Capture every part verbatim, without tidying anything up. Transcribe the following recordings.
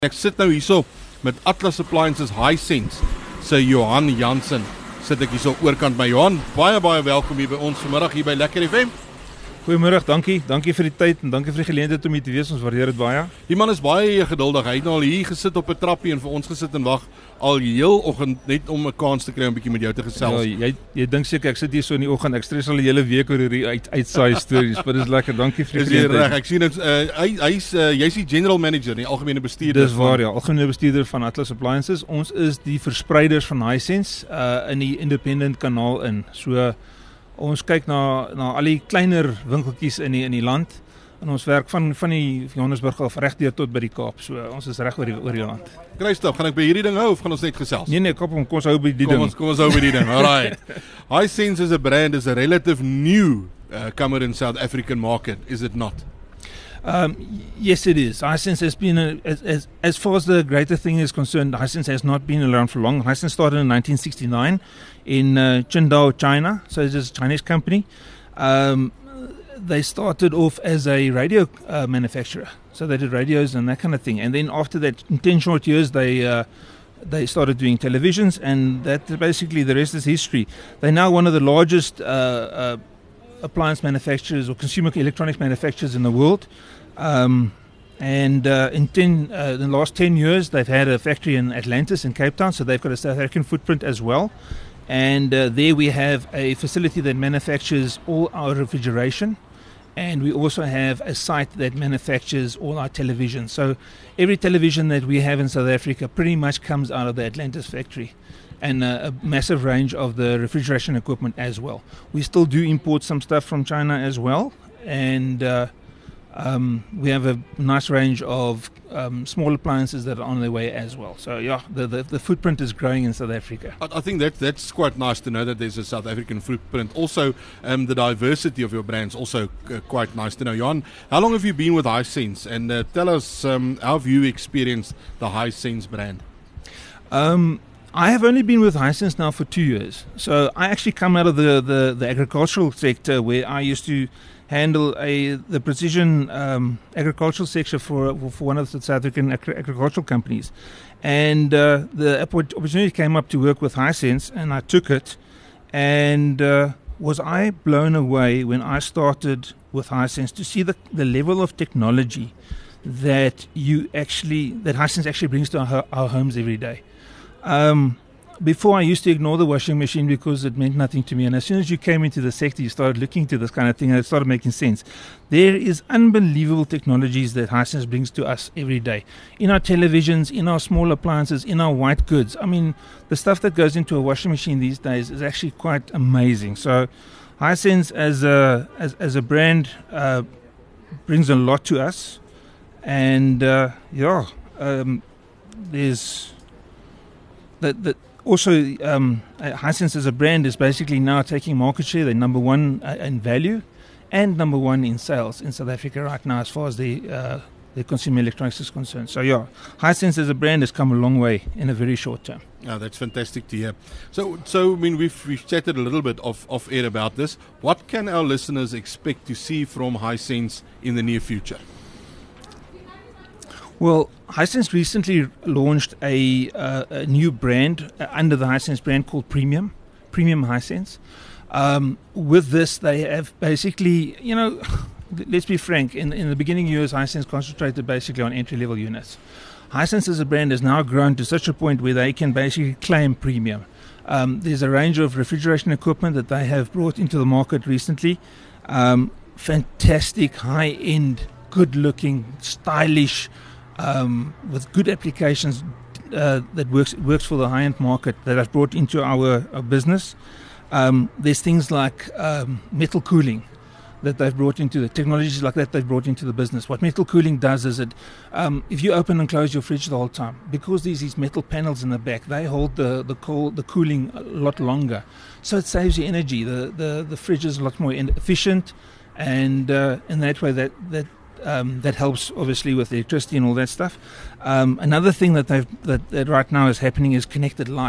Ek sit nou hierso met Atlas Appliances Hisense se Johan Jansen. Sit ek hierso oorkant by Johan. Baie baie welkom hier by ons vanmiddag hier by Lekker F M. Goeiemôre, dankie. Dankie vir die tyd en dankie vir die geleentheid om hier te wees. Ons waardeer dit baie. Die man is baie geduldig. Hy het nou al hier gesit op 'n trappie en vir ons gesit en wag al heel oggend net om 'n kans te kry om 'n bietjie met jou te gesels. Ja, jy jy dink seker ek sit hier so in die oggend. Ek stres al die hele week oor hierdie uit uitsaai stories, maar dis lekker. Dankie vir die Is jy geleentheid. reg? Ek sien dit uh, hy hy's uh, jy's die general manager, die algemene bestuurder. Dis waar ja, algemene bestuurder van Atlas Appliances. Ons is die verspreiders van Hisense uh in die independent kanaal in. So ons kyk na na al die kleiner winkeltjies in die in die land en ons werk van van die Johannesburg af regdeur tot by die Kaap. So ons is reg oor die oor die land. Christof, gaan ek by hierdie ding hou of gaan ons net gesels? Nee nee, kom kom ons hou by die Kom ding. ons kom ons hou by die ding. Alright. Hisense as a brand is a relative new uh, comer in South African market, is it not? Um, yes, it is. Hisense has been, a, as, as, as far as the greater thing is concerned, Hisense has not been around for long. Hisense started in nineteen sixty-nine in uh, Qingdao, China. So it's a Chinese company. Um, they started off as a radio uh, manufacturer. So they did radios and that kind of thing. And then after that, in ten short years, they uh, they started doing televisions, and that basically the rest is history. They're now one of the largest uh, uh, appliance manufacturers or consumer electronics manufacturers in the world. Um, and uh, in ten, uh, in the last ten years, they've had a factory in Atlantis in Cape Town, so they've got a South African footprint as well. And uh, there we have a facility that manufactures all our refrigeration, and we also have a site that manufactures all our television. So every television that we have in South Africa pretty much comes out of the Atlantis factory, and uh, a massive range of the refrigeration equipment as well. We still do import some stuff from China as well, and uh, um, we have a nice range of um, small appliances that are on their way as well. So yeah, the, the, the footprint is growing in South Africa. I, I think that that's quite nice to know that there's a South African footprint. Also, um, the diversity of your brands also uh, quite nice to know. Johan, how long have you been with Hisense? And uh, tell us, um, how have you experienced the Hisense brand? Um, I have only been with Hisense now for two years. So I actually come out of the, the, the agricultural sector where I used to handle a the precision um, agricultural sector for for one of the South African agri- agricultural companies. And uh, the opportunity came up to work with Hisense, and I took it. And uh, was I blown away when I started with Hisense to see the, the level of technology that you actually that Hisense actually brings to our, our homes every day. Um, before I used to ignore the washing machine because it meant nothing to me, and as soon as you came into the sector you started looking into this kind of thing and it started making sense. There is unbelievable technologies that Hisense brings to us every day, in our televisions, in our small appliances, in our white goods. I mean, the stuff that goes into a washing machine these days is actually quite amazing. So Hisense as a, as, as a brand uh, brings a lot to us, and uh, yeah, um, there's that that also um, Hisense as a brand is basically now taking market share. They're number one uh, in value and number one in sales in South Africa right now as far as the uh, the consumer electronics is concerned. So yeah, Hisense as a brand has come a long way in a very short term. Oh, that's fantastic to hear. So, so I mean, we've we've chatted a little bit off off air about this. What can our listeners expect to see from Hisense in the near future? Well, Hisense recently launched a, uh, a new brand uh, under the Hisense brand called Premium, Premium Hisense. Um, with this, they have basically, you know, let's be frank, in, in the beginning years, Hisense concentrated basically on entry-level units. Hisense as a brand has now grown to such a point where they can basically claim premium. Um, there's a range of refrigeration equipment that they have brought into the market recently. Um, fantastic, high-end, good-looking, stylish, Um, with good applications uh, that works works for the high-end market that I've brought into our, our business. Um, there's things like um, metal cooling that they've brought into the technologies like that they've brought into the business. What metal cooling does is it, um, if you open and close your fridge the whole time, because there's these metal panels in the back, they hold the the, cold, the cooling a lot longer, so it saves you energy. The the, the fridge is a lot more efficient, and uh, in that way that that. Um, that helps obviously with electricity and all that stuff. Um, another thing that they've that, that right now is happening is connected life.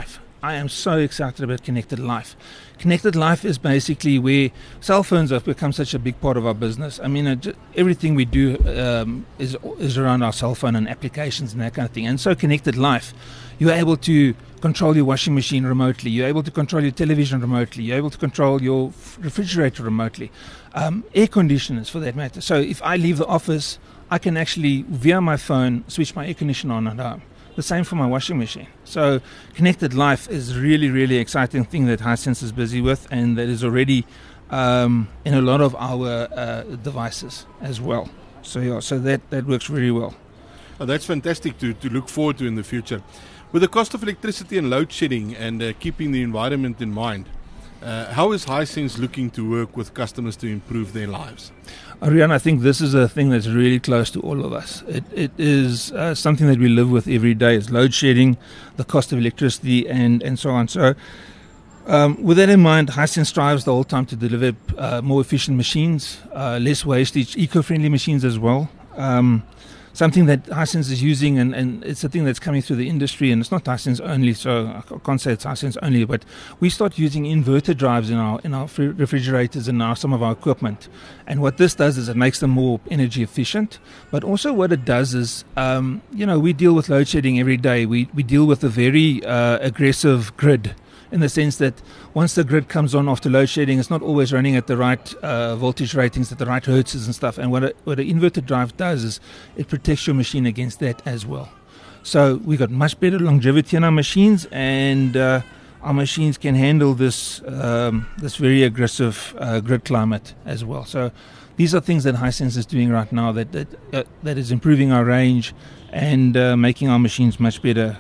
I am so excited about Connected Life. Connected Life is basically where cell phones have become such a big part of our business. I mean, uh, j- everything we do um, is is around our cell phone and applications and that kind of thing. And so Connected Life, you're able to control your washing machine remotely. You're able to control your television remotely. You're able to control your f- refrigerator remotely. Um, air conditioners, for that matter. So if I leave the office, I can actually, via my phone, switch my air conditioner on at home. The same for my washing machine. So Connected Life is really, really exciting thing that Hisense is busy with, and that is already um, in a lot of our uh, devices as well. So yeah, so that, that works really well. Oh, that's fantastic to, to look forward to in the future. With the cost of electricity and load shedding and uh, keeping the environment in mind, uh, how is Hisense looking to work with customers to improve their lives? Ariane, I think this is a thing that's really close to all of us. It, it is uh, something that we live with every day. It's load shedding, the cost of electricity, and, and so on. So um, with that in mind, Hisense strives the whole time to deliver uh, more efficient machines, uh, less wastage, eco-friendly machines as well. Um, something that Hisense is using, and, and it's a thing that's coming through the industry, and it's not Hisense only, so I can't say it's Hisense only, but we start using inverter drives in our in our refrigerators and our, some of our equipment. And what this does is it makes them more energy efficient, but also what it does is, um, you know, we deal with load shedding every day. We, we deal with a very uh, aggressive grid, in the sense that once the grid comes on after load shedding, it's not always running at the right uh, voltage ratings, at the right hertzes and stuff. And what a, what an inverter drive does is it protects your machine against that as well. So we've got much better longevity in our machines, and uh, our machines can handle this um, this very aggressive uh, grid climate as well. So these are things that Hisense is doing right now that that, uh, that is improving our range and uh, making our machines much better.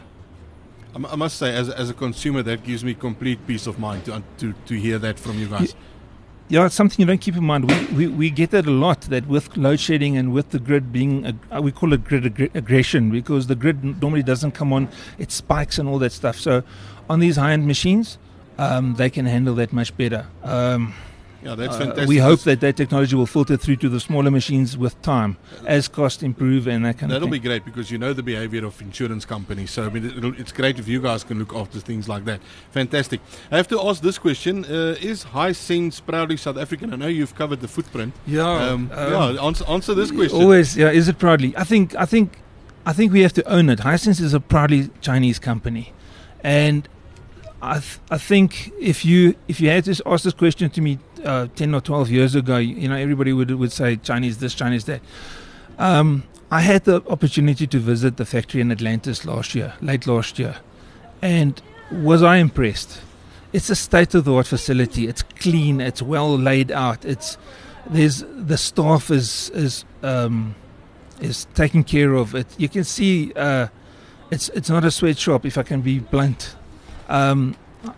I must say, as as a consumer, that gives me complete peace of mind to to, to hear that from you guys. Yeah, it's something you don't keep in mind. We, we we get that a lot, that with load shedding and with the grid being, a, we call it grid ag- aggression, because the grid normally doesn't come on, it spikes and all that stuff. So on these high-end machines, um, they can handle that much better. Um, Yeah, that's uh, fantastic. we hope that that technology will filter through to the smaller machines with time, as costs improve and that kind That'll of thing. be great, because you know the behavior of insurance companies. So I mean, it'll, it's great if you guys can look after things like that. Fantastic. I have to ask this question: uh, is Hisense proudly South African? I know you've covered the footprint. Yeah, Um, um, yeah. Answer, answer this question. Always, yeah. Is it proudly? I think, I think, I think we have to own it. Hisense is a proudly Chinese company, and I, th- I think if you if you had to ask this question to me uh, ten or twelve years ago, you know, everybody would would say Chinese this, Chinese that. Um, I had the opportunity to visit the factory in Atlantis last year, late last year, and was I impressed? It's a state-of-the-art facility. It's clean. It's well laid out. It's there's the staff is is um, is taken care of. It you can see uh, it's it's not a sweatshop, if I can be blunt. Um,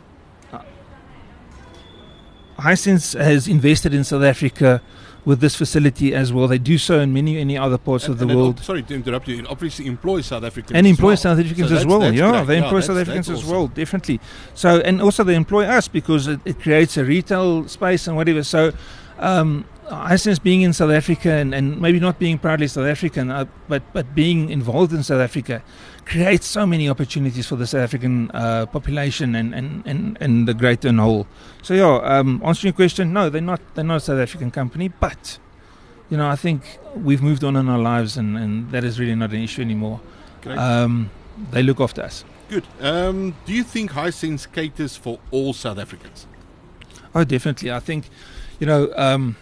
Hisense has invested in South Africa with this facility as well. They do so in many many other parts And, of the and world. It, sorry to interrupt you. It obviously employs South Africans And as employ well. South Africans So as that's- well. that's Yeah, great. they Yeah, employ that's- South that's Africans as awesome. well, definitely. So, and also they employ us because it, it creates a retail space and whatever. So, um, Hisense being in South Africa and, and maybe not being proudly South African, uh, but but being involved in South Africa, creates so many opportunities for the South African uh, population and, and, and, and the greater and whole. So yeah, um, answering your question, no, they're not they're not a South African company, but you know, I think we've moved on in our lives, and, and that is really not an issue anymore. Great. Um, they look after us. Good. Um, do you think Hisense caters for all South Africans? Oh, definitely. I think, you know, um,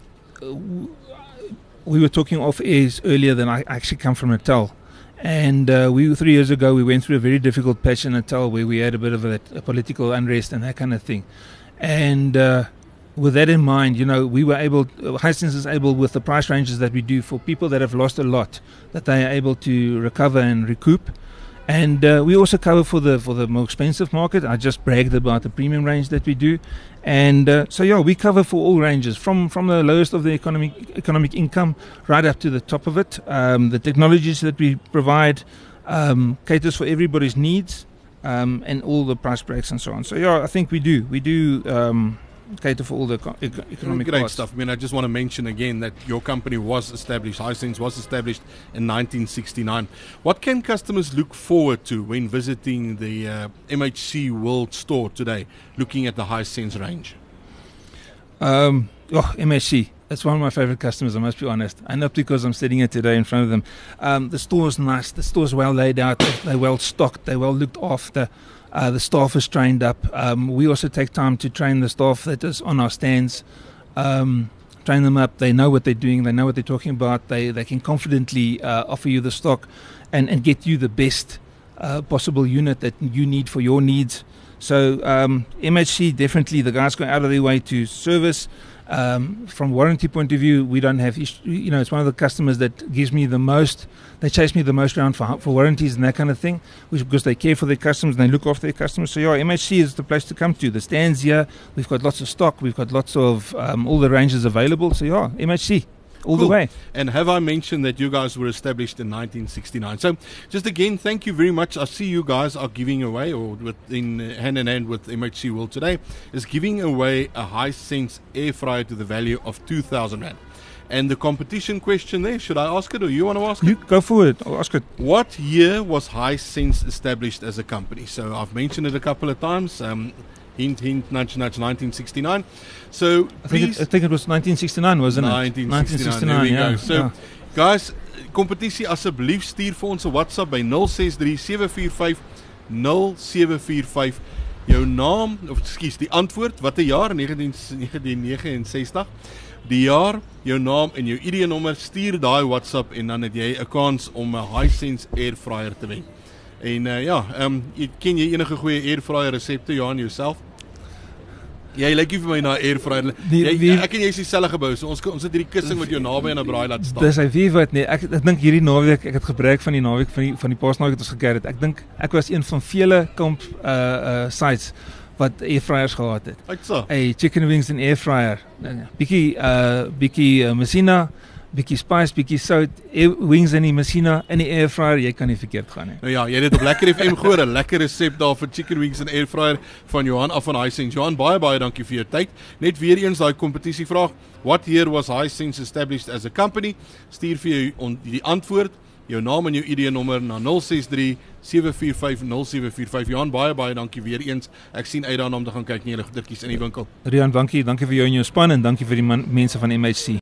we were talking off airs earlier that I actually come from Natal. And uh, we three years ago, we went through a very difficult patch in Natal where we had a bit of a, a political unrest and that kind of thing. And uh, with that in mind, you know, we were able, Hisense is able, with the price ranges that we do for people that have lost a lot, that they are able to recover and recoup. And uh, we also cover for the for the more expensive market. I just bragged about the premium range that we do. And uh, so, yeah, we cover for all ranges, from, from the lowest of the economic economic income right up to the top of it. Um, the technologies that we provide um, caters for everybody's needs, um, and all the price breaks and so on. So, yeah, I think we do. We do um, cater for all the eco- eco- economic Great costs. stuff. I mean, I just want to mention again that your company was established, Hisense was established in nineteen sixty-nine. What can customers look forward to when visiting the uh, M H C World Store today, looking at the Hisense range? Um, oh, M H C. That's one of my favorite customers, I must be honest. And not because I'm sitting here today in front of them. Um, the store's nice. The store's well laid out. They're well stocked. They're well looked after. Uh, the staff is trained up. Um, we also take time to train the staff that is on our stands. Um, train them up. They know what they're doing. They know what they're talking about. They they can confidently uh, offer you the stock and, and get you the best uh, possible unit that you need for your needs. So um, M H C, definitely the guys go out of their way to service. Um, from warranty point of view, we don't have, you know, it's one of the customers that gives me the most, they chase me the most around for for warranties and that kind of thing, which because they care for their customers and they look after their customers. So yeah, M H C is the place to come to. The stands here, we've got lots of stock, we've got lots of, um, all the ranges available. So yeah, M H C. All Cool. the way. And have I mentioned that you guys were established in nineteen sixty-nine? So, just again, thank you very much. I see you guys are giving away, or with in uh, hand in hand with M H C World today, is giving away a Hisense air fryer to the value of two thousand rand. And the competition question there, should I ask it or you want to ask it? You go for it. I'll ask it. What year was Hisense established as a company? So I've mentioned it a couple of times. Um, hint, hint, nudge, nudge, nineteen sixty-nine. So I think, please, it, I think it was nineteen sixty-nine, wasn't nineteen it? sixty-nine, there we yeah. go. So, yeah. guys, competisie asseblief stuur vir ons 'n WhatsApp by nul ses drie sewe vier vyf nul sewe vier vyf. Jou naam, of ekskuus, die antwoord, watter jaar? negentien negenenses. Die jaar, jou naam en jou I D-nommer, stuur daai WhatsApp en dan het jy 'n kans om 'n Hisense air fryer te wen. En uh, ja, um, ken jy enige goeie air fryer resepte, Johan, jouself? Jy lyk nie vir my na air fryer. Die- Jy, die- ek en jy is dieselfde gebou, so ons ons het hierdie kussing wat jou naby aan 'n braai laat staan. Dis hy wie wat nee, ek ek dink hierdie naweek, ek het gebruik van die naweek van die van die paasnaweek wat ons gekyk het. Ek dink ek was een van vele kamp uh uh sites wat air fryers gehad het. Uit so. Hey, chicken wings en air fryer. Bietjie uh bietjie uh, Messina, bietjie spice, bietjie sout, air, wings in die Messina in die air fryer, jy kan nie verkeerd gaan nie. Nou ja, jy het dit op Lekker F M gehoor, 'n lekker resep daar vir chicken wings en air fryer van Johan af van Hisense. Johan, baie baie dankie vir jou tyd. Net weer eens daai kompetisie vraag. What year was Hisense established as a company? Stuur vir jou on, die antwoord, jou naam en jou I D-nommer na nul ses drie sewe vier vyf nul sewe vier vyf. Johan, baie baie dankie weer eens. Ek sien uit daarna om te gaan kyk na julle goedertjies in die winkel. Rian, dankie, dankie vir jou en jou span en dankie vir die man, mense van M H C.